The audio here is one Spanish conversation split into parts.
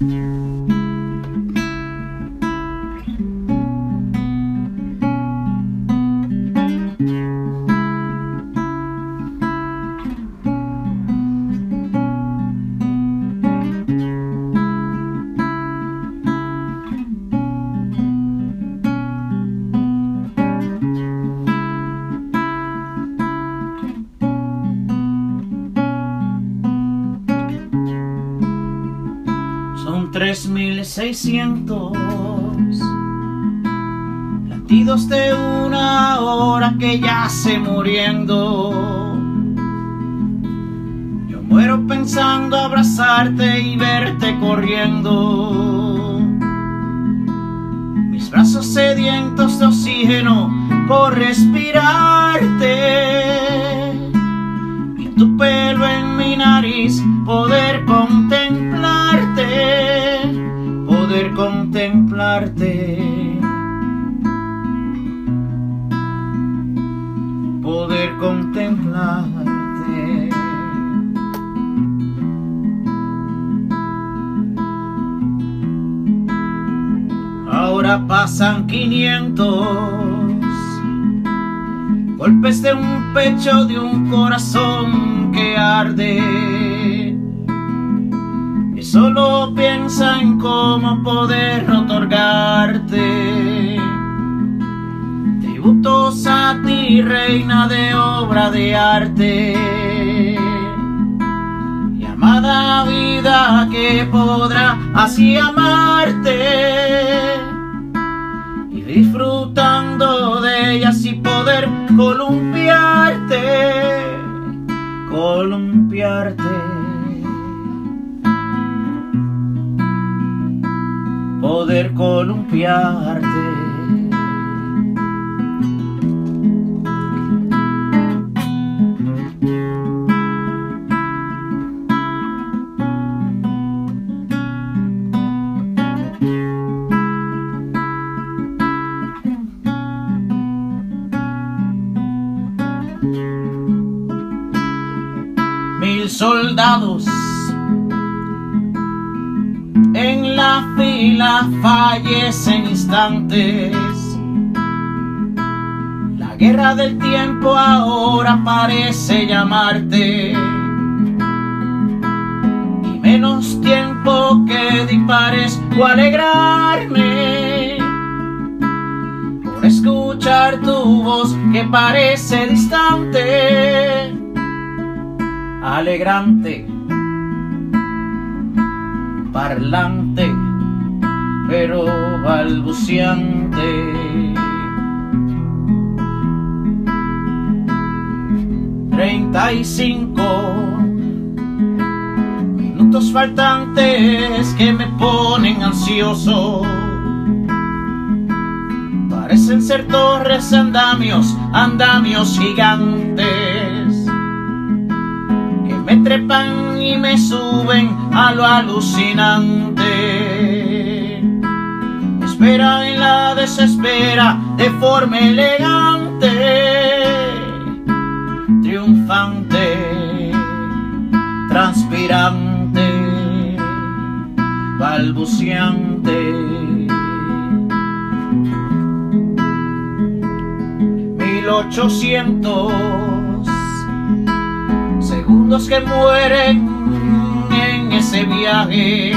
Son 3600 latidos de una hora que yace muriendo. Yo muero pensando abrazarte y verte corriendo. Mis brazos sedientos de oxígeno por respirarte, y tu pelo en mi nariz, poder contemplarte, poder contemplarte, poder contemplarte. Ahora pasan 500 golpes de un pecho, de un corazón que arde, y solo piensa en cómo poder otorgarte tributos a ti, reina de obra de arte, y amada vida que podrá así amarte, y disfrutando de ella así poder columpiarte, columpiarte, poder columpiarte. 1000 soldados en la fila fallecen instantes. La guerra del tiempo ahora parece llamarte, y menos tiempo que dispares o alegrarme por escuchar tu voz que parece distante, alegrante, parlante, pero balbuceante. 35 minutos faltantes que me ponen ansioso. Parecen ser torres, andamios, andamios gigantes que me trepan y me suben a lo alucinante. Espera en la desespera de forma elegante, triunfante, transpirante, balbuceante. 1800 segundos que mueren en ese viaje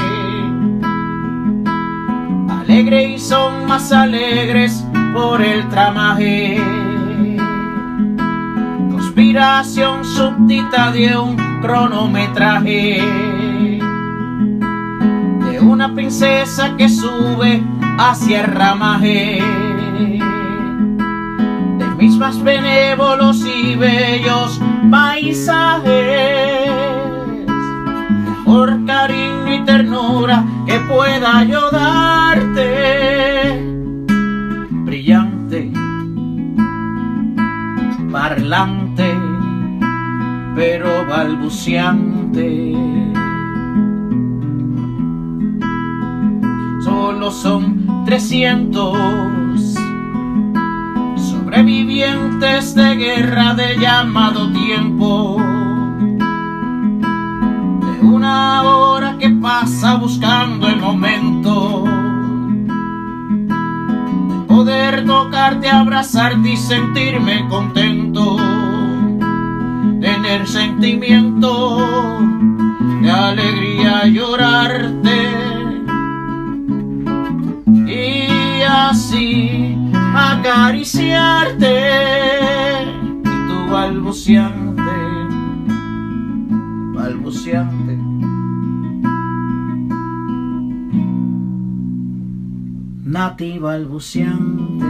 alegre, y son más alegres por el tramaje. Conspiración súbdita de un cronometraje, de una princesa que sube hacia el ramaje, de mis más benévolos y bellos paisajes, por cariño y ternura que pueda yo darte, brillante, parlante, pero balbuceante. Solo son 300 sobrevivientes de guerra de llamado tiempo, de una hora que pasa buscando el momento de poder tocarte, abrazarte y sentirme contento, tener sentimiento de alegría, llorarte y así acariciarte, y tú balbuceante, balbuceante. Nati balbuceante.